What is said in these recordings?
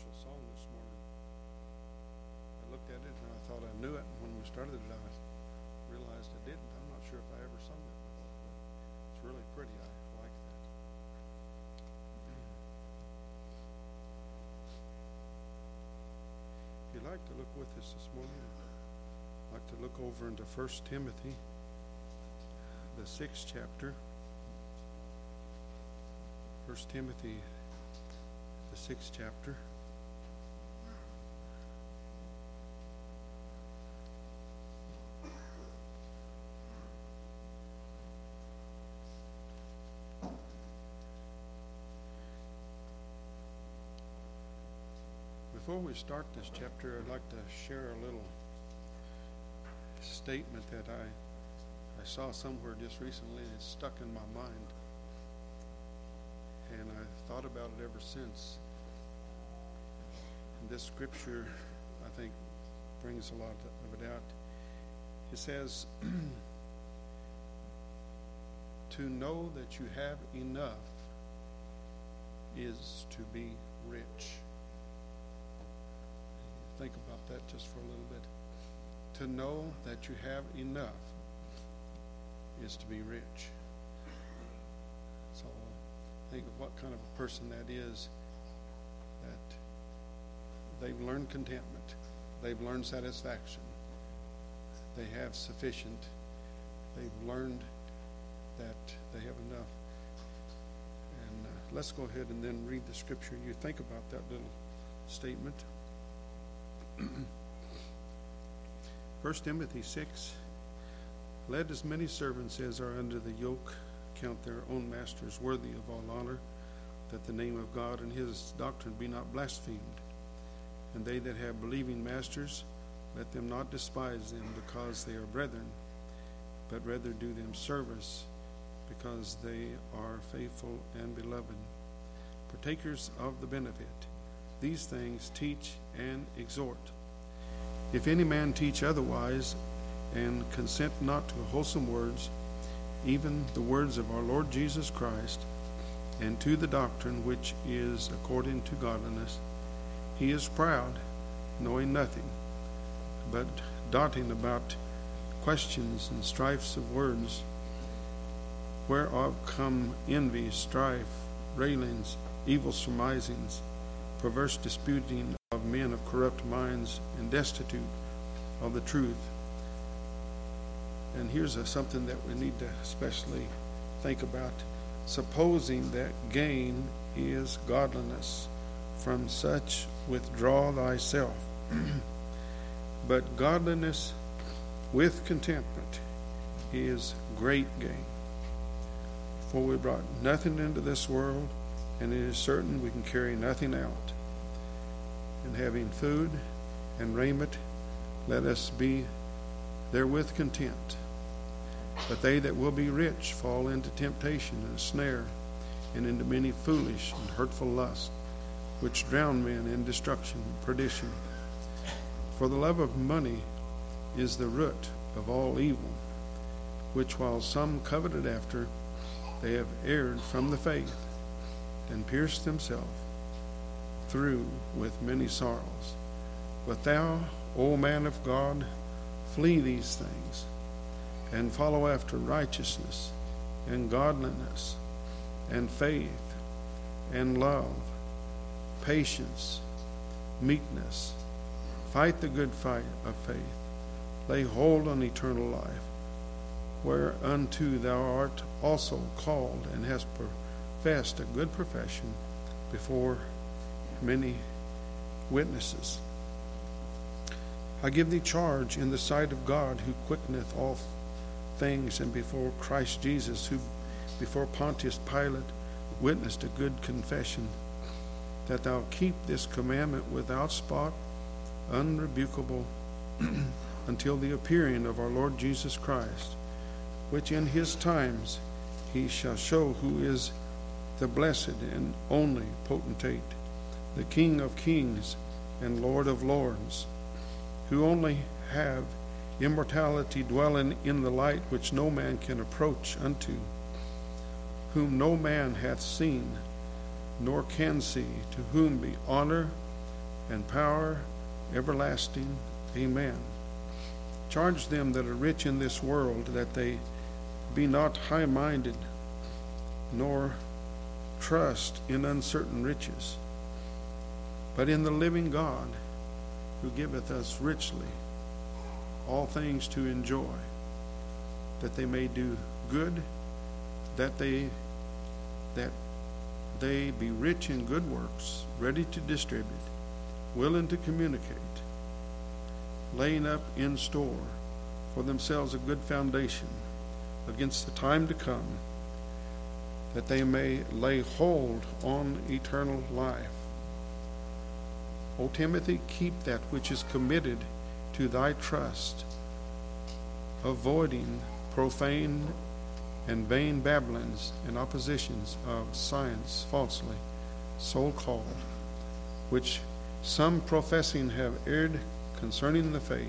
special song this morning. I looked at it and I thought I knew it, and when we started it, I realized I didn't. I'm not sure if I ever sung it before, but it's really pretty. I like that. If you'd like to look with us this morning, I'd like to look over into 1 Timothy, the 6th chapter. 1 Timothy, the 6th chapter. Before we start this chapter, I'd like to share a little statement that I saw somewhere just recently, and it's stuck in my mind. And I thought about it ever since. And this scripture, I think, brings a lot of it out. It says, to know that you have enough is to be rich. Think about that just for a little bit. To know that you have enough is to be rich. So think of what kind of a person that is, that they've learned contentment, they've learned satisfaction, they have sufficient, they've learned that they have enough. And let's go ahead and then read the scripture. You think about that little statement. 1 Timothy 6, let as many servants as are under the yoke count their own masters worthy of all honor, that the name of God and his doctrine be not blasphemed. And they that have believing masters, let them not despise them because they are brethren, but rather do them service, because they are faithful and beloved, partakers of the benefit. These things teach and exhort. If any man teach otherwise, and consent not to wholesome words, even the words of our Lord Jesus Christ, and to the doctrine which is according to godliness, he is proud, knowing nothing, but doting about questions and strifes of words, whereof come envy, strife, railings, evil surmisings, perverse disputing of men of corrupt minds, and destitute of the truth. And here's something that we need to especially think about. Supposing that gain is godliness, from such withdraw thyself. But godliness with contentment is great gain. For we brought nothing into this world, and it is certain we can carry nothing out. And having food and raiment, let us be therewith content. But they that will be rich fall into temptation and a snare, and into many foolish and hurtful lusts, which drown men in destruction and perdition. For the love of money is the root of all evil, which while some coveted after, they have erred from the faith, and pierced themselves through with many sorrows. But thou, O man of God, flee these things, and follow after righteousness, and godliness, and faith, and love, patience, meekness. Fight the good fight of faith. Lay hold on eternal life, whereunto thou art also called, and hast professed a good profession before many witnesses. I give thee charge in the sight of God, who quickeneth all things, and before Christ Jesus, who before Pontius Pilate witnessed a good confession, that thou keep this commandment without spot, unrebukable, until the appearing of our Lord Jesus Christ, which in his times he shall show who is the blessed and only potentate, the King of kings and Lord of lords, who only have immortality, dwelling in the light which no man can approach unto, whom no man hath seen, nor can see, to whom be honor, and power everlasting. Amen. Charge them that are rich in this world that they be not high-minded, nor trust in uncertain riches, but in the living God, who giveth us richly all things to enjoy, that they may do good, that they be rich in good works, ready to distribute, willing to communicate, laying up in store for themselves a good foundation against the time to come, that they may lay hold on eternal life. O Timothy, keep that which is committed to thy trust, avoiding profane and vain babblings and oppositions of science falsely so called, which some professing have erred concerning the faith.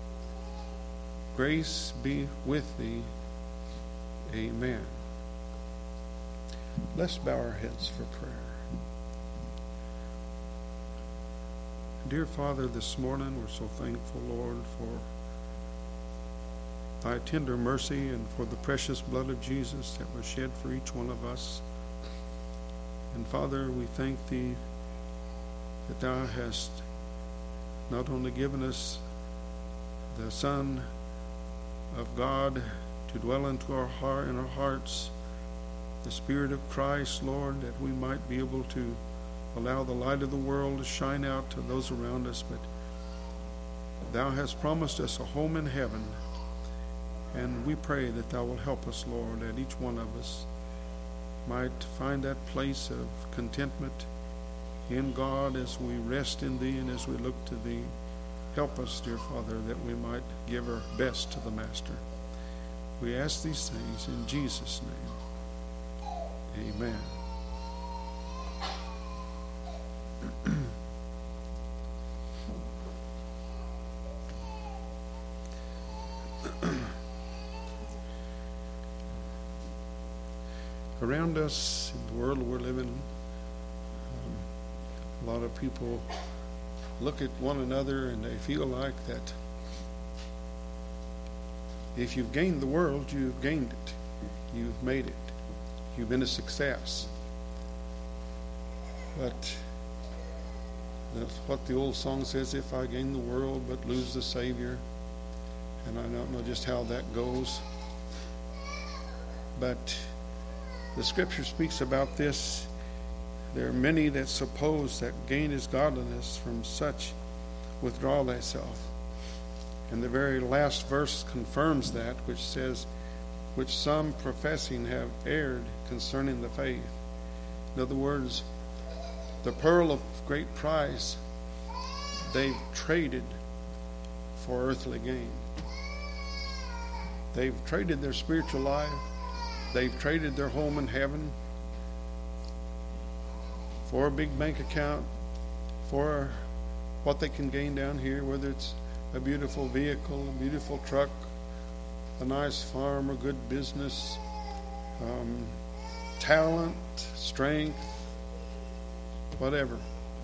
Grace be with thee. Amen. Let's bow our heads for prayer. Dear Father, this morning we're so thankful, Lord, for thy tender mercy and for the precious blood of Jesus that was shed for each one of us. And Father, we thank thee that thou hast not only given us the Son of God to dwell into our heart, in our hearts, the Spirit of Christ, Lord, that we might be able to allow the light of the world to shine out to those around us, but thou hast promised us a home in heaven, and we pray that thou will help us, Lord, that each one of us might find that place of contentment in God as we rest in thee and as we look to thee. Help us, dear Father, that we might give our best to the Master. We ask these things in Jesus' name. Amen. Around us in the world we're living, a lot of people look at one another and they feel like that if you've gained the world, you've gained it. You've made it. You've been a success. But that's what the old song says, if I gain the world but lose the Savior. And I don't know just how that goes. But the Scripture speaks about this. There are many that suppose that gain is godliness. From such withdraw thyself. And the very last verse confirms that, which says, which some professing have erred concerning the faith. In other words, the pearl of great price they've traded for earthly gain. They've traded their spiritual life. They've traded their home in heaven for a big bank account, for what they can gain down here, whether it's a beautiful vehicle, a beautiful truck, a nice farm or good business, talent, strength, whatever.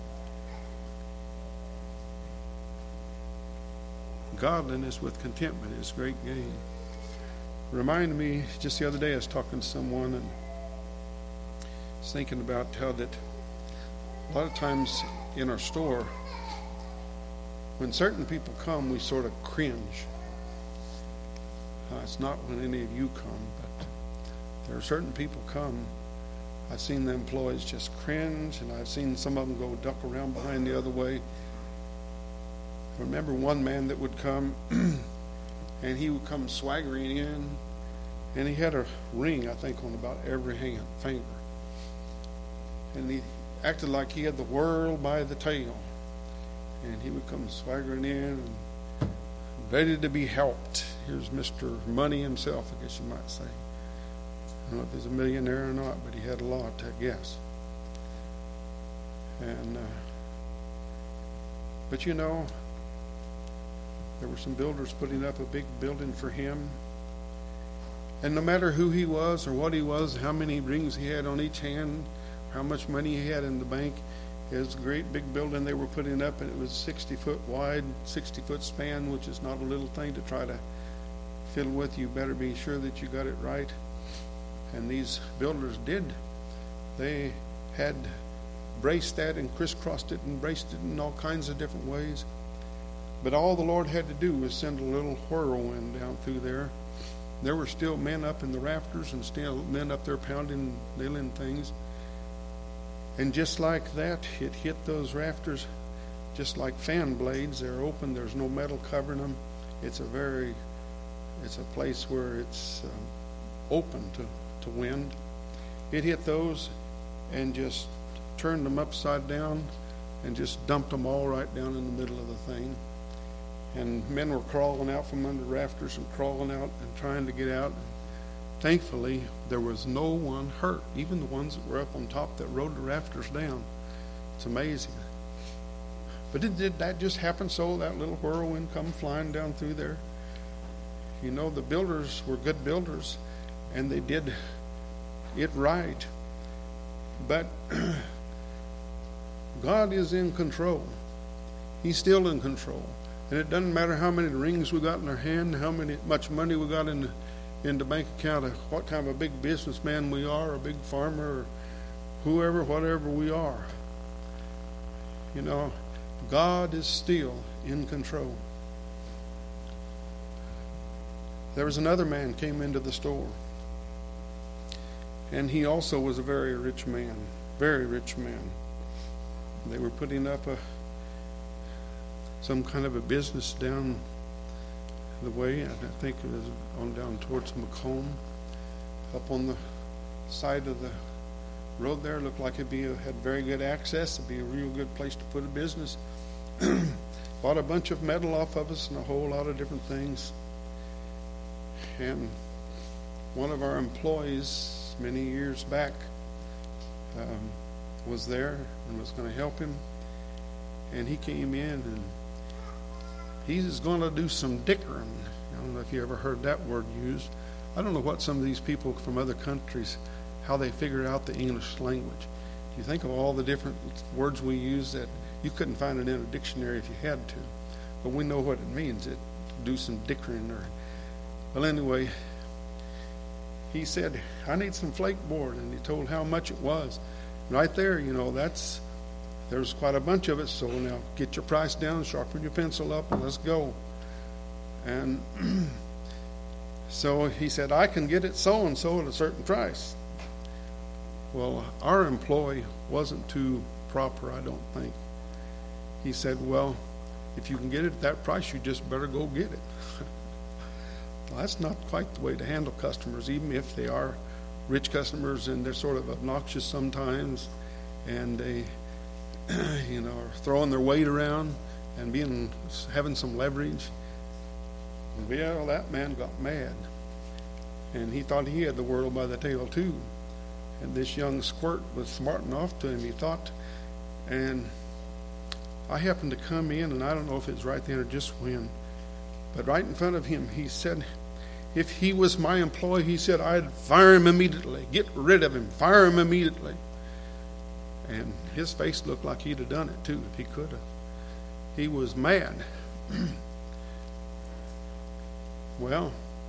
Godliness with contentment is great gain. Reminded me just the other day, I was talking to someone and was thinking about how that a lot of times in our store, when certain people come, we sort of cringe. It's not when any of you come, but there are certain people come. I've seen the employees just cringe, and I've seen some of them go duck around behind the other way. I remember one man that would come, and he would come swaggering in, and he had a ring, I think, on about every finger. And he acted like he had the world by the tail. And he would come swaggering in and ready to be helped. Here's Mr. Money himself, I guess you might say. I don't know if he's a millionaire or not, but he had a lot, I guess. And but you know, there were some builders putting up a big building for him. And no matter who he was or what he was, how many rings he had on each hand, how much money he had in the bank, It was a great big building they were putting up, and it was 60 foot wide, 60 foot span, which is not a little thing to try to fiddle with. You better be sure that you got it right. And these builders did. They had braced that and crisscrossed it and braced it in all kinds of different ways. But all the Lord had to do was send a little whirlwind down through there. There were still men up in the rafters and still men up there pounding, nailing things. And just like that, it hit those rafters just like fan blades. They're open. There's no metal covering them. It's a place where it's open to wind. It hit those and just turned them upside down and just dumped them all right down in the middle of the thing. And men were crawling out from under rafters and crawling out and trying to get out. Thankfully, there was no one hurt, even the ones that were up on top that rode the rafters down. It's amazing. But did that just happen so, that little whirlwind come flying down through there? You know, the builders were good builders, and they did it right. But God is in control. He's still in control. And it doesn't matter how many rings we got in our hand, how much money we got in the bank account, what kind of a big businessman we are, a big farmer, or whoever, whatever we are. You know, God is still in control. There was another man came into the store, and he also was a very rich man, very rich man. They were putting up some kind of a business down the way. I think it was on down towards Macomb, up on the side of the road there. Looked like had very good access. It'd be a real good place to put a business. Bought a bunch of metal off of us and a whole lot of different things. And one of our employees many years back was there and was going to help him. And he came in and he's going to do some dickering. I don't know if you ever heard that word used. I don't know what some of these people from other countries, how they figure out the English language. You think of all the different words we use that you couldn't find it in a dictionary if you had to. But we know what it means, do some dickering. Well, anyway, he said, I need some flake board. And he told how much it was. Right there, you know, there's quite a bunch of it, so now get your price down, sharpen your pencil up, and let's go. And so he said, I can get it so-and-so at a certain price. Well, our employee wasn't too proper, I don't think. He said, well, if you can get it at that price, you just better go get it. Well, that's not quite the way to handle customers, even if they are rich customers and they're sort of obnoxious sometimes, and they you know, are throwing their weight around and having some leverage. Well, that man got mad, and he thought he had the world by the tail too. And this young squirt was smarting off to him, he thought. And I happened to come in, and I don't know if it was right then or just when, but right in front of him, he said, if he was my employee, he said, I'd fire him immediately. Get rid of him. Fire him immediately. And his face looked like he'd have done it too if he could have. He was mad. Well,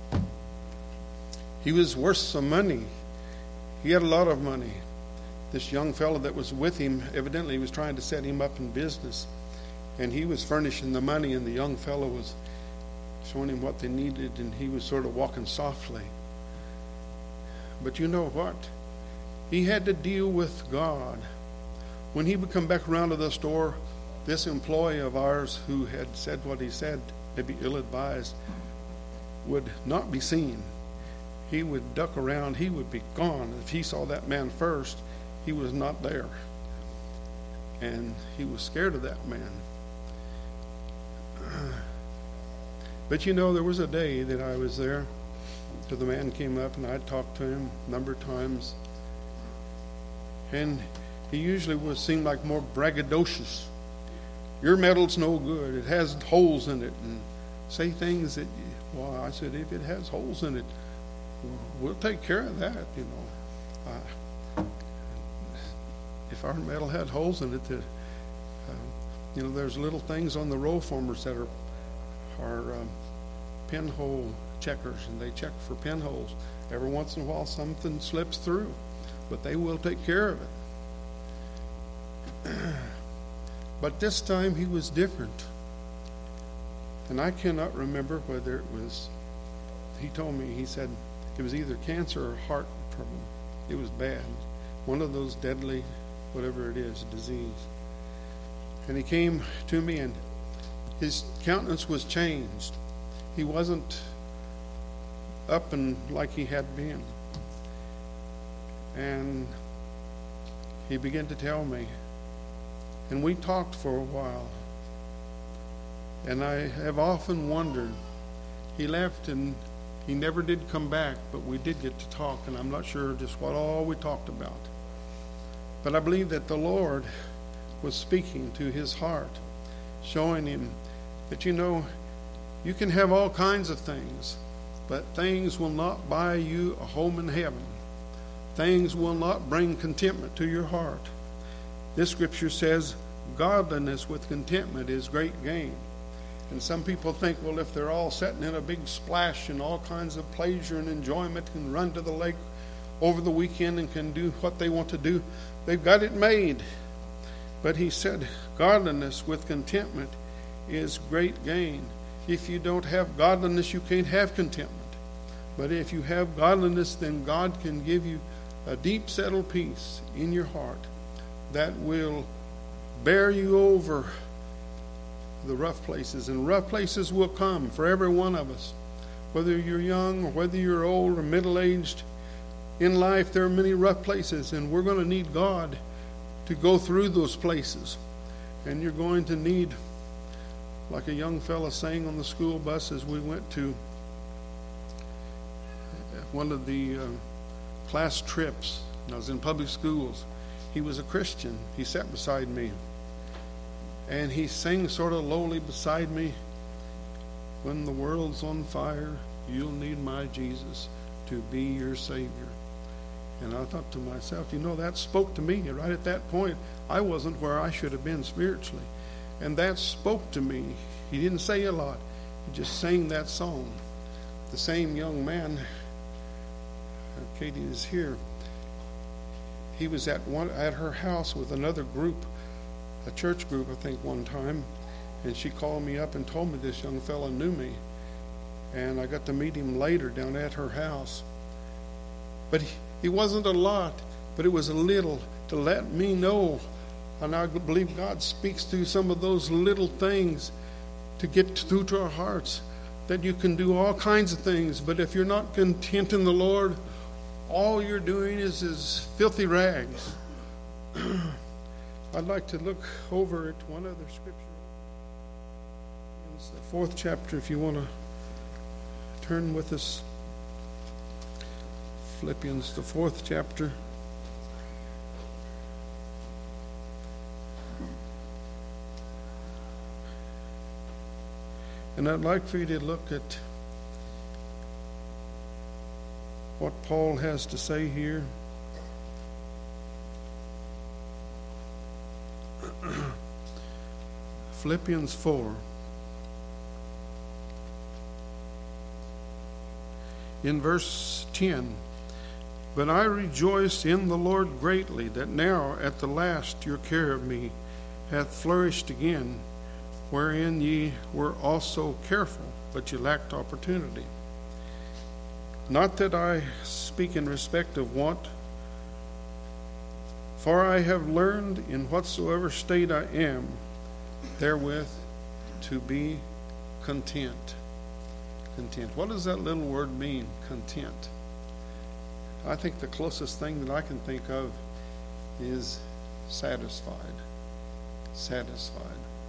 he was worth some money. He had a lot of money. This young fellow that was with him, evidently was trying to set him up in business. And he was furnishing the money, and the young fellow was showing him what they needed, and he was sort of walking softly. But you know what? He had to deal with God. When he would come back around to the store, this employee of ours who had said what he said, maybe ill-advised, would not be seen. He would duck around. He would be gone. If he saw that man first, he was not there. And he was scared of that man. But you know, there was a day that I was there, so the man came up and I talked to him a number of times. And he usually seemed like more braggadocious. Your metal's no good. It has holes in it. And say things that, well, I said, if it has holes in it, we'll take care of that, you know. if our metal had holes in it, that there's little things on the roll formers that are pinhole checkers, and they check for pinholes. Every once in a while, something slips through, but they will take care of it. But this time he was different. And I cannot remember whether it was, he told me, he said it was either cancer or heart trouble. It was bad. One of those deadly, whatever it is, disease. And he came to me, and his countenance was changed. He wasn't up and like he had been. And he began to tell me, and we talked for a while. And I have often wondered, he left and he never did come back, but we did get to talk, and I'm not sure just what all we talked about. But I believe that the Lord was speaking to his heart, showing him that, you can have all kinds of things, but things will not buy you a home in heaven. Things will not bring contentment to your heart. This scripture says, godliness with contentment is great gain. And some people think, well, if they're all sitting in a big splash and all kinds of pleasure and enjoyment, can run to the lake over the weekend and can do what they want to do, they've got it made. But he said, godliness with contentment is great gain. If you don't have godliness, you can't have contentment. But if you have godliness, then God can give you a deep settled peace in your heart that will bear you over the rough places. And rough places will come for every one of us. Whether you're young or whether you're old or middle-aged, in life there are many rough places, and we're going to need God to go through those places. And you're going to need, like a young fella saying on the school bus as we went to one of the class trips, and I was in public schools. He was a Christian. He sat beside me, and he sang sort of lowly beside me, when the world's on fire, you'll need my Jesus to be your Savior. And I thought to myself, that spoke to me right at that point. I wasn't where I should have been spiritually. And that spoke to me. He didn't say a lot. He just sang that song. The same young man, Katie is here, he was at her house with another group, a church group, I think, one time. And she called me up and told me this young fella knew me. And I got to meet him later down at her house. But he wasn't a lot, but it was a little to let me know. And I believe God speaks through some of those little things to get through to our hearts, that you can do all kinds of things, but if you're not content in the Lord, all you're doing is filthy rags. I'd like to look over at one other scripture. It's the 4th chapter, if you want to turn with us. Philippians, the 4th chapter. And I'd like for you to look at what Paul has to say here. Philippians 4. In verse 10, but I rejoice in the Lord greatly, that now at the last your care of me hath flourished again, wherein ye were also careful, but ye lacked opportunity. Not that I speak in respect of want, for I have learned in whatsoever state I am, therewith to be content. Content. What does that little word mean, content? I think the closest thing that I can think of is satisfied. Satisfied.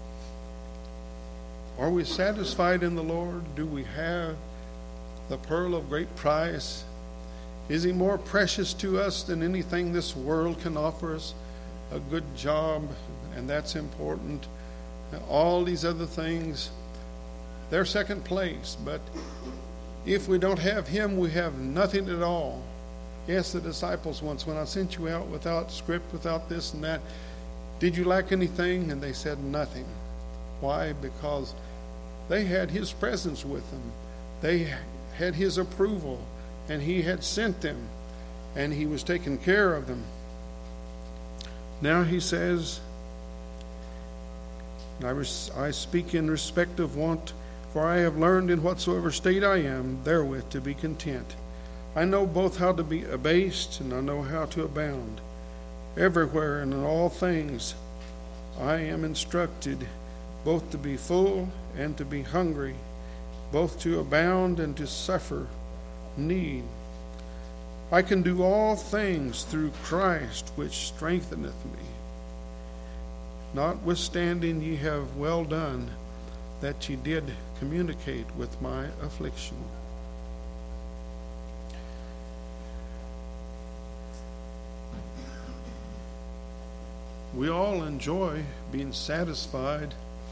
Are we satisfied in the Lord? Do we have the pearl of great price? Is he more precious to us than anything this world can offer us? A good job, and that's important. All these other things, they're second place. But if we don't have him, we have nothing at all. He asked the disciples once, when I sent you out without script, without this and that, did you lack anything? And they said nothing. Why? Because they had his presence with them. They had his approval, and he had sent them, and he was taking care of them. Now he says, I speak in respect of want, for I have learned in whatsoever state I am, therewith to be content. I know both how to be abased, and I know how to abound. Everywhere and in all things I am instructed, both to be full and to be hungry, both to abound and to suffer need. I can do all things through Christ, which strengtheneth me. Notwithstanding ye have well done, that ye did communicate with my affliction. We all enjoy being satisfied,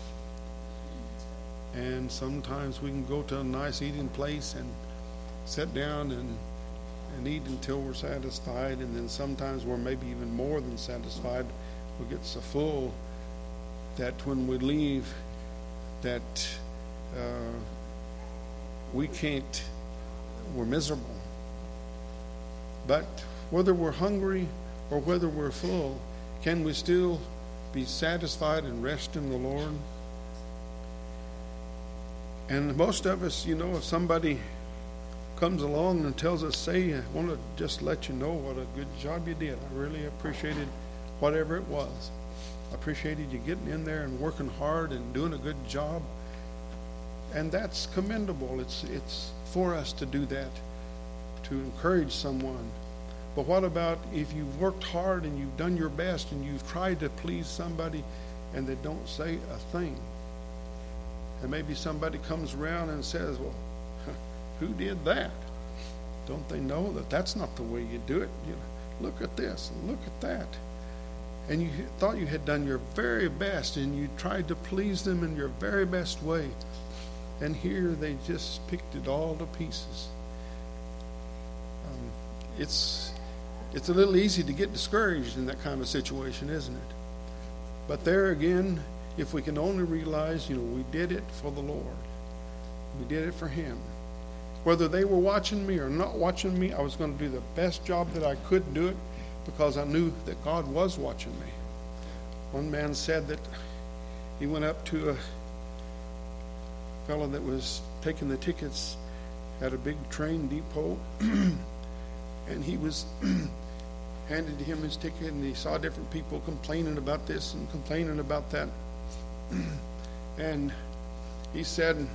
and sometimes we can go to a nice eating place and sit down and eat until we're satisfied, and then sometimes we're maybe even more than satisfied. We get so full that when we leave, that we're miserable. But whether we're hungry or whether we're full, can we still be satisfied and rest in the Lord? And most of us, if somebody comes along and tells us, say, I want to just let you know what a good job you did. I really appreciated whatever it was. I appreciated you getting in there and working hard and doing a good job. And that's commendable. It's for us to do that, to encourage someone. But what about if you've worked hard and you've done your best and you've tried to please somebody and they don't say a thing? And maybe somebody comes around and says, well, who did that? Don't they know that that's not the way you do it? Look at this and look at that. And you thought you had done your very best and you tried to please them in your very best way. And here they just picked it all to pieces. It's a little easy to get discouraged in that kind of situation, isn't it? But there again, if we can only realize, we did it for the Lord. We did it for Him. Whether they were watching me or not watching me, I was going to do the best job that I could do it because I knew that God was watching me. One man said that he went up to a fellow that was taking the tickets at a big train depot, and he was handed him his ticket, and he saw different people complaining about this and complaining about that. And he said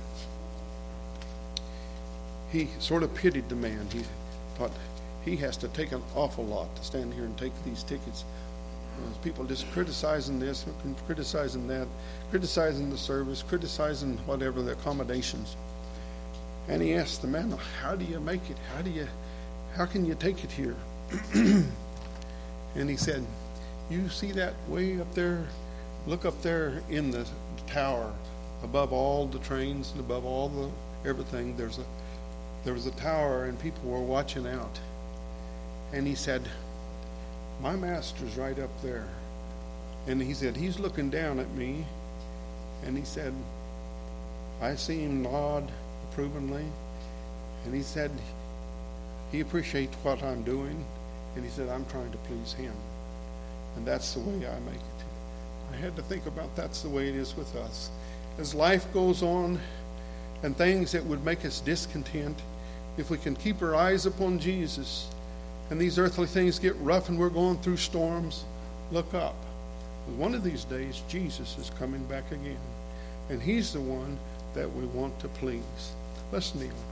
he sort of pitied the man. He thought he has to take an awful lot to stand here and take these tickets. People just criticizing this, criticizing that, criticizing the service, criticizing whatever the accommodations. And he asked the man, how do you make it? How can you take it here? And he said, you see that way up there? Look up there in the tower, above all the trains and above all the everything. There was a tower, and people were watching out. And he said, my master's right up there. And he said, he's looking down at me. And he said, I see him nod approvingly. And he said, he appreciates what I'm doing. And he said, I'm trying to please him. And that's the way I make it. I had to think about that's the way it is with us. As life goes on and things that would make us discontent, if we can keep our eyes upon Jesus, and these earthly things get rough and we're going through storms, look up. One of these days, Jesus is coming back again. And He's the one that we want to please. Let's kneel.